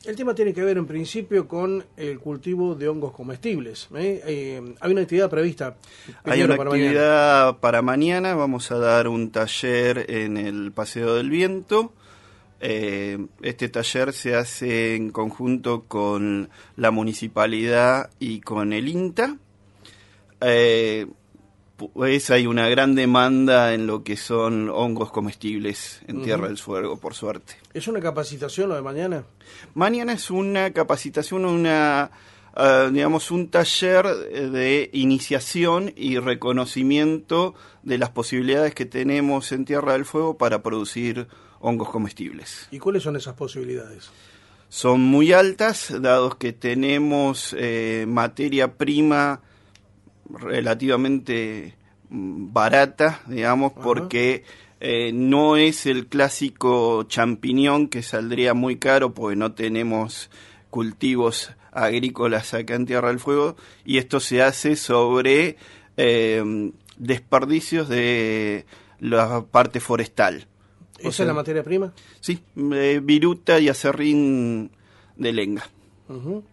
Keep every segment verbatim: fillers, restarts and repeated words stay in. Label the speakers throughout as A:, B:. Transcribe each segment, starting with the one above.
A: El tema tiene que ver en principio con el cultivo de hongos comestibles. ¿eh? Eh, hay una actividad prevista.
B: Hay una
A: para
B: actividad
A: mañana.
B: para mañana. Vamos a dar un taller en el Paseo del Viento. Eh, este taller se hace en conjunto con la municipalidad y con el INTA. Eh, pues hay una gran demanda en lo que son hongos comestibles en uh-huh. Tierra del Fuego, por suerte.
A: ¿Es una capacitación lo de mañana?
B: Mañana es una capacitación, una uh, digamos un taller de iniciación y reconocimiento de las posibilidades que tenemos en Tierra del Fuego para producir hongos comestibles.
A: ¿Y cuáles son esas posibilidades?
B: Son muy altas, dados que tenemos eh, materia prima relativamente barata, digamos, Ajá. porque eh, no es el clásico champiñón que saldría muy caro porque no tenemos cultivos agrícolas acá en Tierra del Fuego, y esto se hace sobre eh, desperdicios de la parte forestal.
A: ¿Esa o sea, es la materia prima?
B: Sí, eh, viruta y acerrín de lenga. Uh-huh.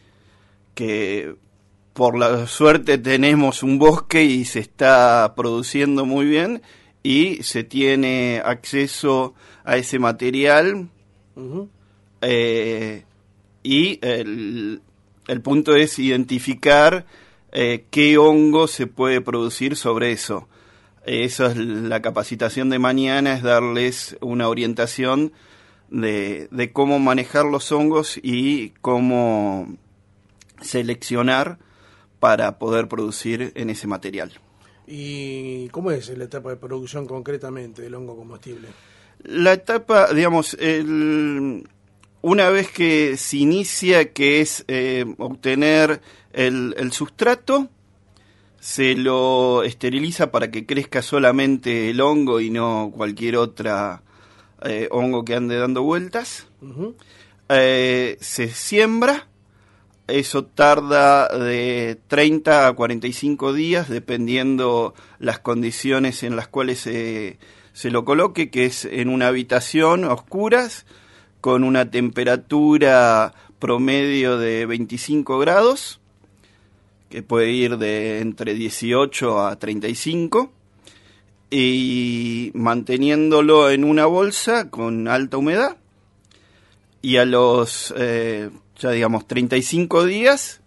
B: Que por la suerte tenemos un bosque y se está produciendo muy bien y se tiene acceso a ese material. Uh-huh. eh, y el, el punto es identificar eh, qué hongo se puede producir sobre eso. Esa es la capacitación de mañana, es darles una orientación de, de cómo manejar los hongos y cómo seleccionar para poder producir en ese material.
A: ¿Y cómo es la etapa de producción concretamente del hongo comestible?
B: La etapa, digamos, el, una vez que se inicia, que es eh, obtener el, el sustrato, se lo esteriliza para que crezca solamente el hongo y no cualquier otra eh, hongo que ande dando vueltas. Uh-huh. Eh, se siembra, eso tarda de treinta a cuarenta y cinco días, dependiendo las condiciones en las cuales se, se lo coloque, que es en una habitación a oscuras, con una temperatura promedio de veinticinco grados, que puede ir de entre dieciocho a treinta y cinco, y manteniéndolo en una bolsa con alta humedad, y a los, eh, ya digamos, treinta y cinco días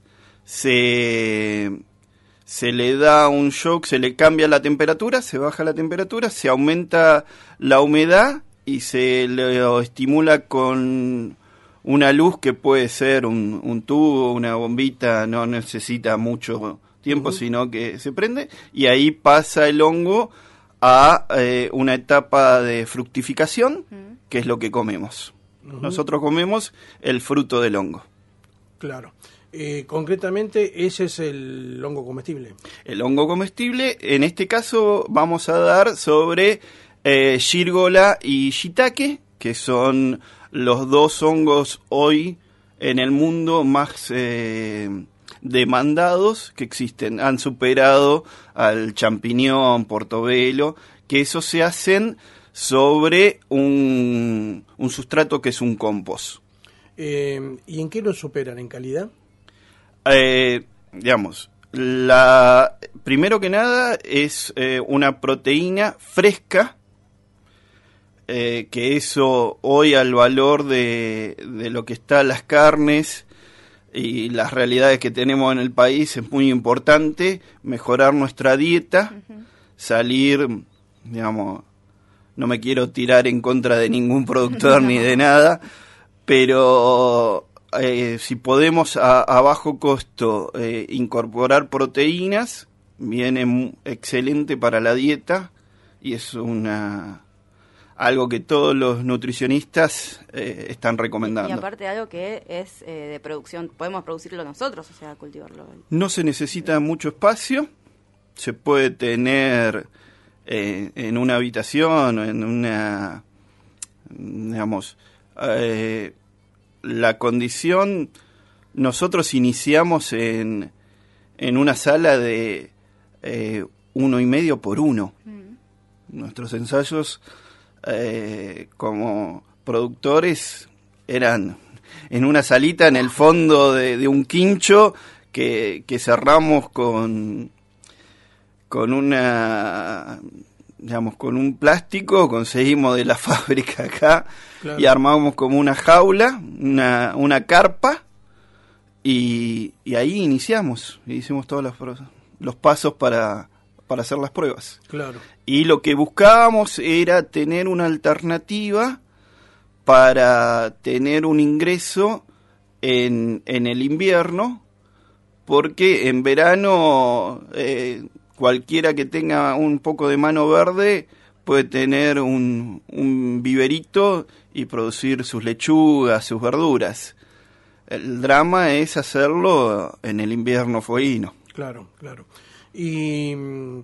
B: se, se le da un shock, se le cambia la temperatura, se baja la temperatura, se aumenta la humedad y se lo estimula con una luz que puede ser un, un tubo, una bombita, no necesita mucho tiempo, uh-huh. sino que se prende, y ahí pasa el hongo a eh, una etapa de fructificación, uh-huh. que es lo que comemos. Uh-huh. Nosotros comemos el fruto del hongo.
A: Claro. Eh, concretamente, ese es el hongo comestible.
B: El hongo comestible, en este caso vamos a dar sobre eh, Gírgola y Shiitake, que son los dos hongos hoy en el mundo más eh, demandados que existen. Han superado al champiñón, portobelo, que esos se hacen sobre un, un sustrato que es un compost.
A: Eh, ¿Y en qué lo superan? ¿En calidad?
B: Eh, digamos, la, primero que nada es eh, una proteína fresca, Eh, que eso hoy al valor de, de lo que están las carnes y las realidades que tenemos en el país es muy importante, mejorar nuestra dieta, uh-huh. salir, digamos, no me quiero tirar en contra de ningún productor ni de nada, pero eh, si podemos a, a bajo costo eh, incorporar proteínas, viene excelente para la dieta y es una... algo que todos los nutricionistas eh, están recomendando.
C: Y aparte algo que es eh, de producción, podemos producirlo nosotros, o sea, cultivarlo.
B: No se necesita mucho espacio, se puede tener eh, en una habitación, en una, digamos, eh, la condición, nosotros iniciamos en, en una sala de eh, uno y medio por uno. Mm. Nuestros ensayos... Eh, como productores eran en una salita en el fondo de, de un quincho que, que cerramos con, con una, digamos, con un plástico, conseguimos de la fábrica acá, claro. Y armamos como una jaula, una, una carpa, y, y ahí iniciamos, hicimos todos los, los pasos para, para hacer las pruebas.
A: Claro.
B: Y lo que buscábamos era tener una alternativa para tener un ingreso en, en el invierno, porque en verano eh, cualquiera que tenga un poco de mano verde puede tener un, un viverito y producir sus lechugas, sus verduras. El drama es hacerlo en el invierno fueguino.
A: Claro, claro. ¿Y en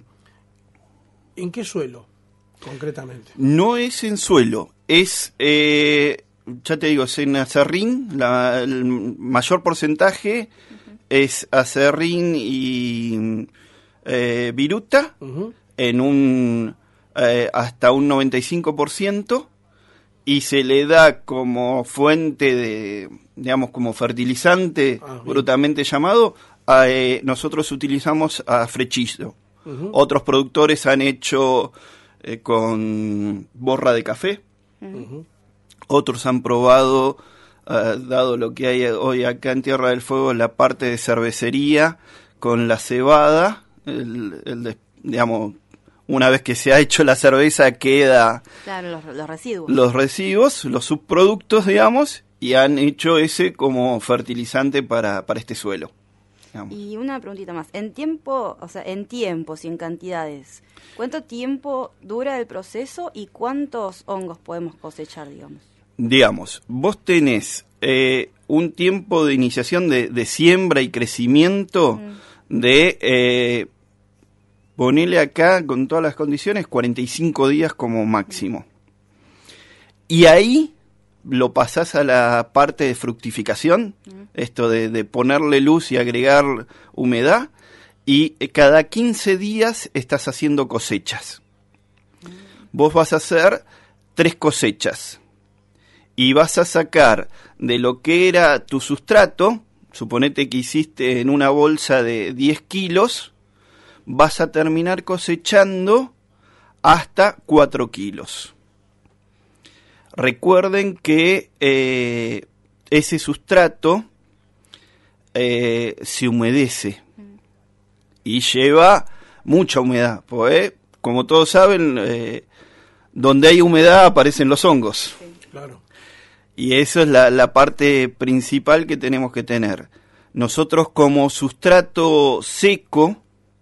A: qué suelo, concretamente?
B: No es en suelo, es, eh, ya te digo, es en acerrín, la, el mayor porcentaje uh-huh. es acerrín y eh, viruta, uh-huh. en un eh, hasta un noventa y cinco por ciento, y se le da como fuente de, digamos, como fertilizante, ah, brutamente llamado, a, eh, nosotros utilizamos a frechillo. Uh-huh. Otros productores han hecho eh, con borra de café. Uh-huh. Otros han probado, uh, dado lo que hay hoy acá en Tierra del Fuego, la parte de cervecería con la cebada, el, el de, digamos, una vez que se ha hecho la cerveza queda...
C: Claro, los, los residuos.
B: Los residuos, los subproductos, digamos, y han hecho ese como fertilizante para, para este suelo. Digamos.
C: Y una preguntita más, en tiempo, o sea, en tiempos y en cantidades, ¿cuánto tiempo dura el proceso y cuántos hongos podemos cosechar, digamos?
B: Digamos, vos tenés eh, un tiempo de iniciación de, de siembra y crecimiento mm. de... Eh, ponele acá, con todas las condiciones, cuarenta y cinco días como máximo. Y ahí lo pasás a la parte de fructificación, uh-huh. esto de, de ponerle luz y agregar humedad, y cada quince días estás haciendo cosechas. Uh-huh. Vos vas a hacer tres cosechas, y vas a sacar de lo que era tu sustrato, suponete que hiciste en una bolsa de diez kilos, vas a terminar cosechando hasta cuatro kilos. Recuerden que eh, ese sustrato eh, se humedece y lleva mucha humedad, pues, como todos saben, eh, donde hay humedad aparecen los hongos.
A: Sí, claro.
B: Y eso es la, la parte principal que tenemos que tener. Nosotros como sustrato seco,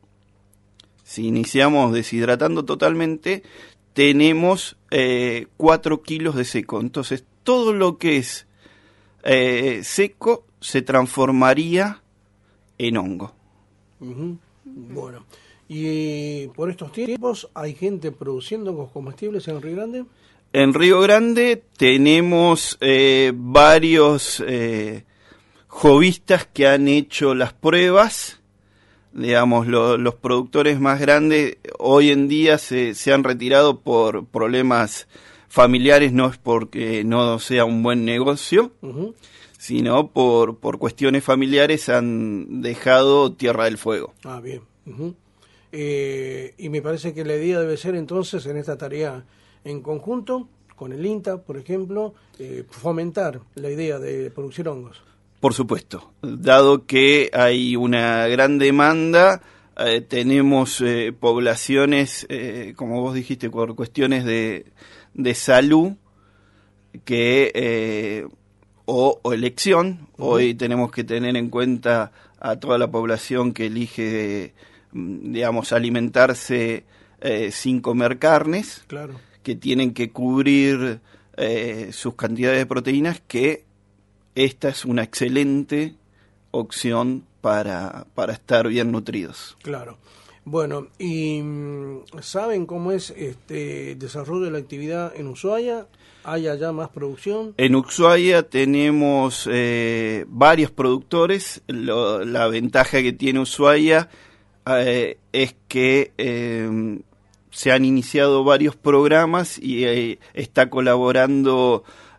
B: si iniciamos deshidratando totalmente, tenemos eh, cuatro kilos de seco. Entonces, todo lo que es eh, seco se transformaría en hongo.
A: Uh-huh. Bueno, y por estos tiempos, ¿hay gente produciendo hongos comestibles en Río Grande?
B: En Río Grande tenemos eh, varios eh, jovistas que han hecho las pruebas. Digamos, lo, los productores más grandes hoy en día se, se han retirado por problemas familiares, no es porque no sea un buen negocio, uh-huh. sino por, por cuestiones familiares han dejado Tierra del Fuego.
A: Ah, bien. Uh-huh. Eh, y me parece que la idea debe ser entonces en esta tarea en conjunto, con el INTA, por ejemplo, eh, fomentar la idea de producir hongos.
B: Por supuesto, dado que hay una gran demanda, eh, tenemos eh, poblaciones, eh, como vos dijiste, por cuestiones de, de salud que eh, o, o elección, uh-huh. hoy tenemos que tener en cuenta a toda la población que elige, digamos, alimentarse eh, sin comer carnes,
A: claro.
B: que tienen que cubrir eh, sus cantidades de proteínas, que esta es una excelente opción para, para estar bien nutridos.
A: Claro. Bueno, ¿y saben cómo es este desarrollo de la actividad en Ushuaia? ¿Hay allá más producción?
B: En Ushuaia tenemos eh, varios productores. Lo, la ventaja que tiene Ushuaia eh, es que eh, se han iniciado varios programas y eh, está colaborando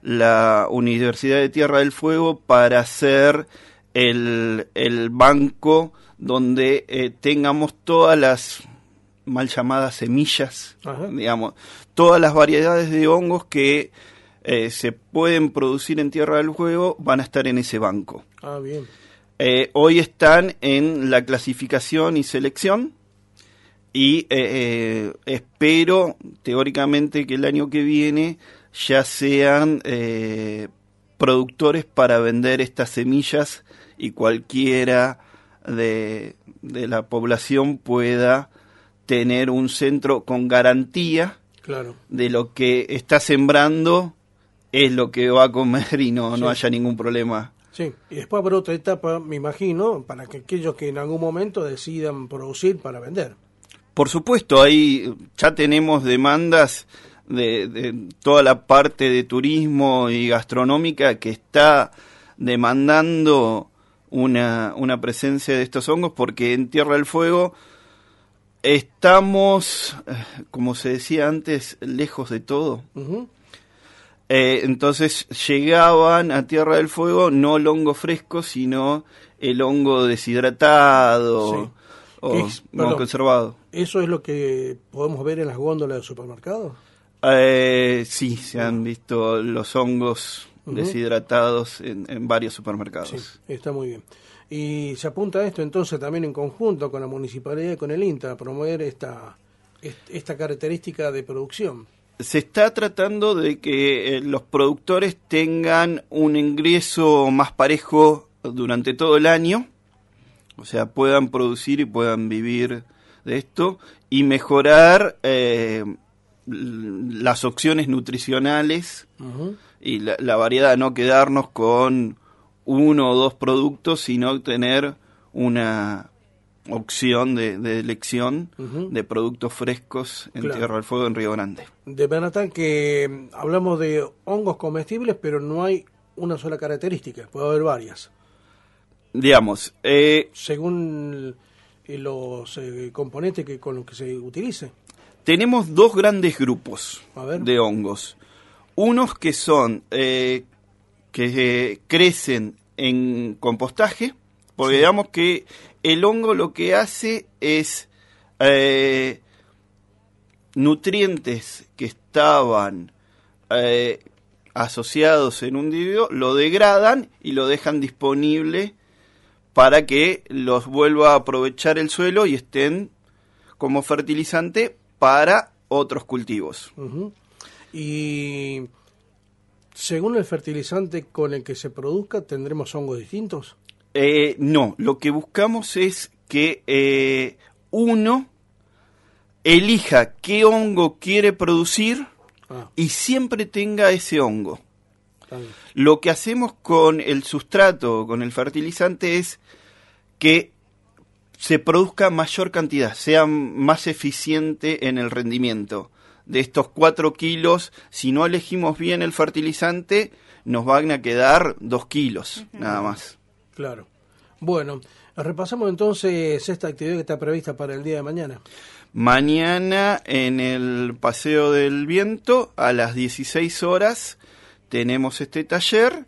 B: la Universidad de Tierra del Fuego para hacer el, el banco donde eh, tengamos todas las mal llamadas semillas, Ajá. digamos, todas las variedades de hongos que eh, se pueden producir en Tierra del Fuego van a estar en ese banco.
A: Ah, bien.
B: Eh, hoy están en la clasificación y selección y eh, eh, espero teóricamente que el año que viene ya sean eh, productores para vender estas semillas y cualquiera de, de la población pueda tener un centro con garantía
A: claro.
B: de lo que está sembrando es lo que va a comer y no, sí. no haya ningún problema.
A: Sí, y después habrá otra etapa, me imagino, para que aquellos que en algún momento decidan producir para vender.
B: Por supuesto, ahí ya tenemos demandas de, de toda la parte de turismo y gastronómica que está demandando una, una presencia de estos hongos, porque en Tierra del Fuego estamos, como se decía antes, lejos de todo. Uh-huh. Eh, entonces llegaban a Tierra del Fuego no el hongo fresco, sino el hongo deshidratado sí. o
A: es, perdón,
B: no conservado.
A: ¿Eso es lo que podemos ver en las góndolas del supermercado?
B: Eh, sí, se han visto los hongos uh-huh. deshidratados en, en varios supermercados.
A: Sí, está muy bien. Y se apunta a esto entonces también en conjunto con la municipalidad y con el INTA a promover esta, esta característica de producción.
B: Se está tratando de que eh, los productores tengan un ingreso más parejo durante todo el año, o sea, puedan producir y puedan vivir de esto y mejorar eh, las opciones nutricionales uh-huh. y la, la variedad, no quedarnos con uno o dos productos, sino tener una opción de, de elección uh-huh. de productos frescos en claro. Tierra del Fuego, en Río Grande.
A: De verdad que hablamos de hongos comestibles, pero no hay una sola característica, puede haber varias.
B: Digamos, eh,
A: según los eh, componentes que con los que se utilice.
B: Tenemos dos grandes grupos de hongos. Unos que son eh, que eh, crecen en compostaje, porque sí. digamos que el hongo lo que hace es eh, nutrientes que estaban eh, asociados en un individuo, lo degradan y lo dejan disponible para que los vuelva a aprovechar el suelo y estén como fertilizante para otros cultivos.
A: Uh-huh. Y según el fertilizante con el que se produzca, ¿tendremos hongos distintos?
B: Eh, no, lo que buscamos es que eh, uno elija qué hongo quiere producir ah. y siempre tenga ese hongo. Lo que hacemos con el sustrato, con el fertilizante, es que se produzca mayor cantidad, sea más eficiente en el rendimiento. De estos cuatro kilos, si no elegimos bien el fertilizante, nos van a quedar dos kilos, uh-huh. nada más.
A: Claro. Bueno, repasamos entonces esta actividad que está prevista para el día de mañana.
B: Mañana en el Paseo del Viento, a las dieciséis horas, tenemos este taller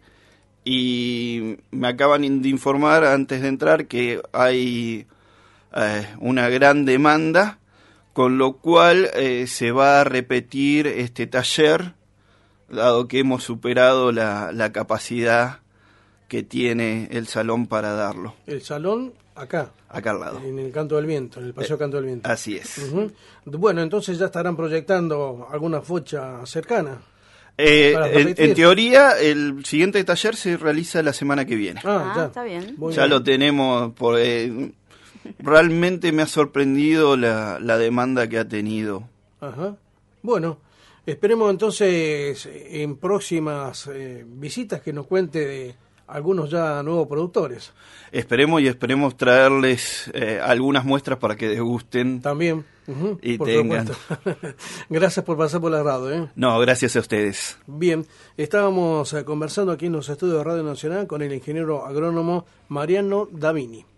B: y me acaban de informar antes de entrar que hay eh, una gran demanda, con lo cual eh, se va a repetir este taller, dado que hemos superado la, la capacidad que tiene el salón para darlo.
A: El salón acá.
B: Acá al lado.
A: En el Canto del Viento, en el Paseo eh, Canto del Viento.
B: Así es.
A: Uh-huh. Bueno, entonces ya estarán proyectando alguna fecha cercana.
B: Eh, en, en teoría, el siguiente taller se realiza la semana que viene.
C: Ah, ah está bien.
B: Muy ya bien. Lo tenemos. Por, eh, realmente me ha sorprendido la, la demanda que ha tenido.
A: Ajá. Bueno, esperemos entonces en próximas eh, visitas que nos cuente de algunos ya nuevos productores.
B: Esperemos y esperemos traerles eh, algunas muestras para que degusten.
A: También. Uh-huh,
B: y tengan.
A: Gracias por pasar por la radio. ¿eh?
B: No, gracias a ustedes.
A: Bien, estábamos eh, conversando aquí en los estudios de Radio Nacional con el ingeniero agrónomo Mariano Davini.